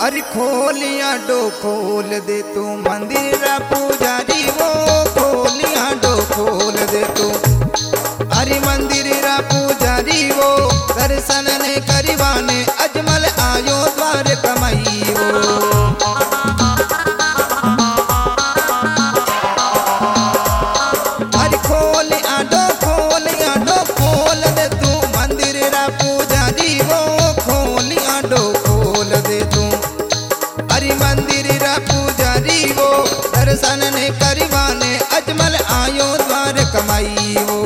अरे खोलिया डो खोल दे तू मंदिर रा पुजारी वो खोलिया डो खोल दे तू। अरे मंदिर रा पुजारी वो दर्शन ने करीवाने अजमल आयो द्वार कमाई वो। अरे खोलिया डो खोल दे तू मंदिर रा पुजारी वो खोलिया डो खोल दे तू। अरे मंदिर रा पुजारी वो दर्शन ने करीवाने अजमल आयो द्वार कमाई वो।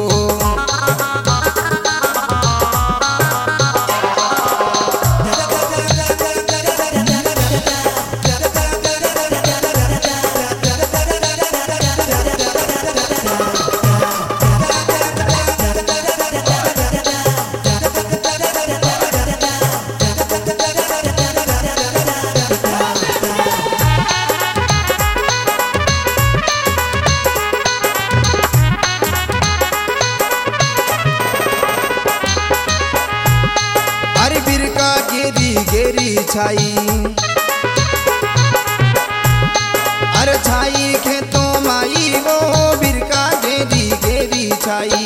गेरी छाई अरे छाई खेतों माई वो बिरका गेरी गेरी छाई।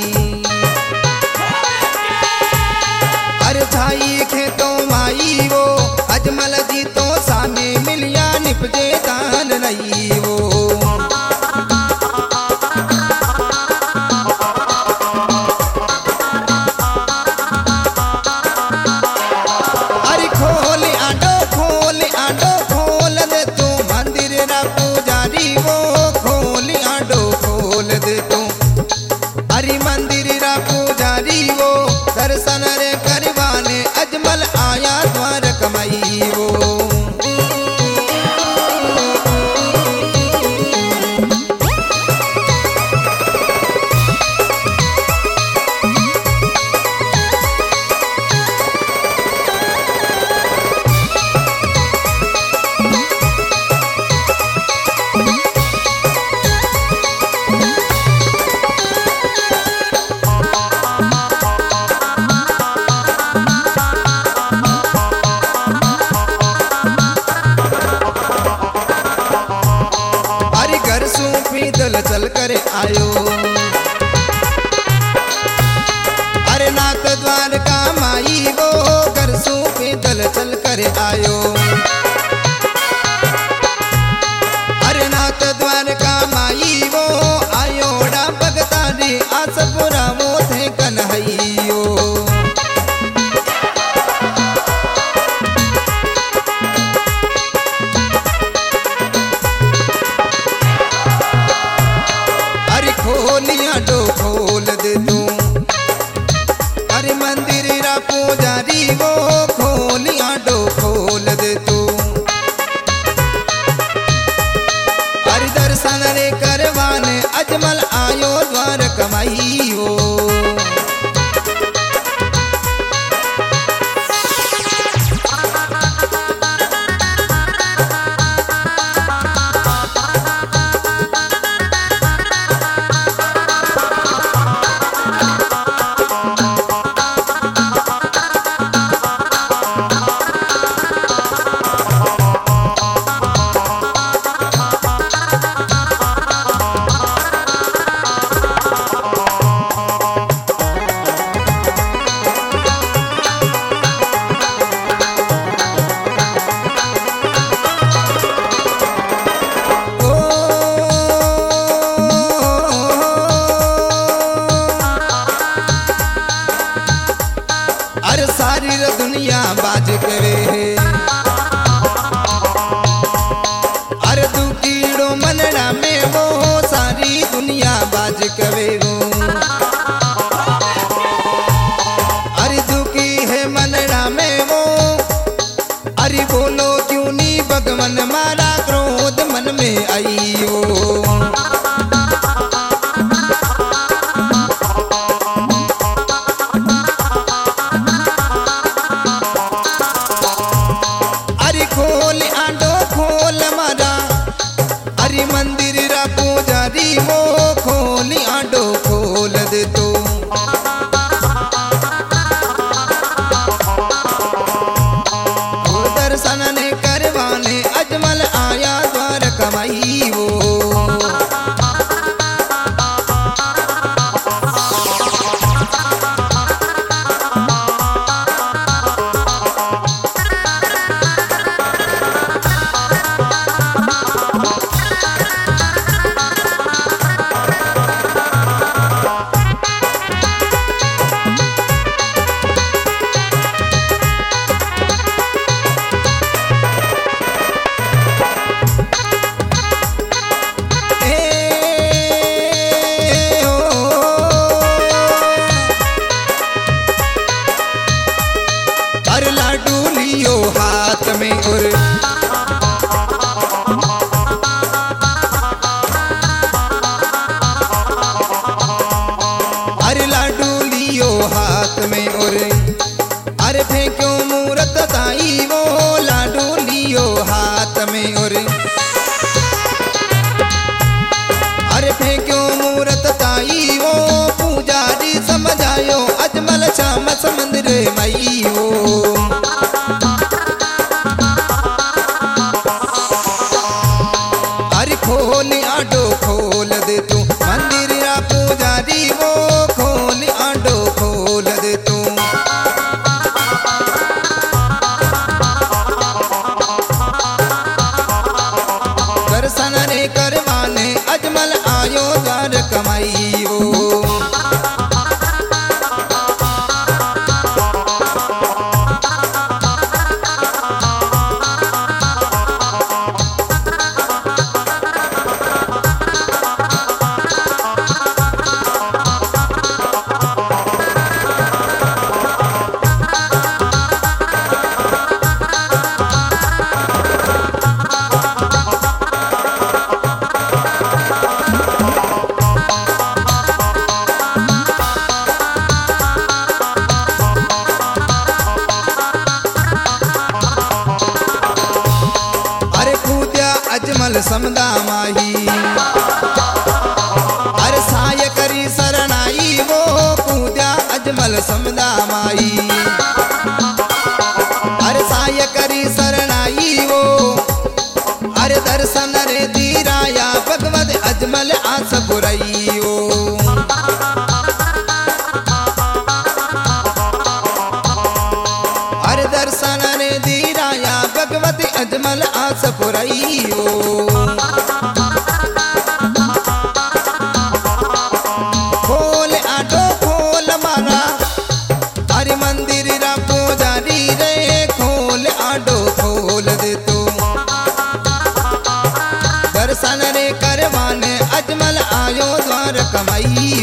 अरे छाई खेतों माई वो अजमल जी तो सामे मिलिया निपजे दान नहीं वो। अरे मंदिर रा पुजारी वो दर्शन रे करवाने अजमल आया द्वार कमाई वो। पैदल चल कर आयो अरे नाथ द्वार का माई वो घर सू पैदल चल कर आयो। अरे नाथ द्वार का माई वो आयो डा भगतारी आसपुरा वो थे कन्हैयो। खोलिया डो खोल दे तू अरे मंदिर रा पुजारी वो खोलिया डो खोल दे तू। अरे दर्शन रे करवाने अजमल आयो द्वार कमाई हो। अरे सारी दुनिया बाज करे अरे तू कीड़ो मनड़ा में वो सारी दुनिया बाज करे वो। अरे दुखी है मनड़ा में वो अरे बोलो क्यों नहीं भगवान मारा क्रोध मन में आई वो। मंदिर रा पुजारी वो खोली आडो ताई वो लाडू लियो हाथ में और अरे फेंक्यो मूरत ताई वो पुजारी समझायो अजमल श्याम मंदिर मई वो अरे खोल आडो खोल दे तू मंदिर रा पुजारी वो खोल आडो खोल दे तू दर्शन रे करवाने अजमल आयो द्वार कमाई वो अजमल समदा माही अरे साय करी शरणाई वो कूद्या अजमल समदा माही अरे साय करी शरणाई वो अरे दर्शन रे दीराया भगवत अजमल आस बुराई वो अरे दर्शन रे दीराया भगवत अजमल आस पुराई हो खोल आटो खोल मारा अरे मंदिर रा पुजारी रे खोल आटो खोल दे तू दर्शन रे करवाने अजमल आयो द्वार कमाई